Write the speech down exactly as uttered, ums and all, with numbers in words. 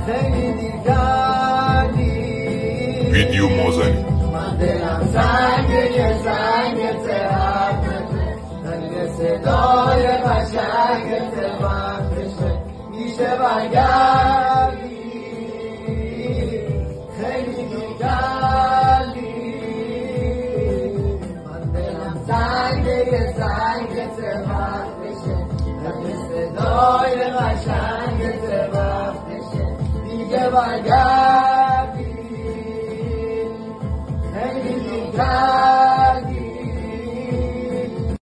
خیلی دیگری ویدیو مازنی من دلم سنگه سنگ ترفته رنگ صدای قشنگ وقتشه میشه برگردی خیلی دیگری من دلم سنگه سنگ وقتشه رنگ صدای قشنگ وقتشه دیگه برگردی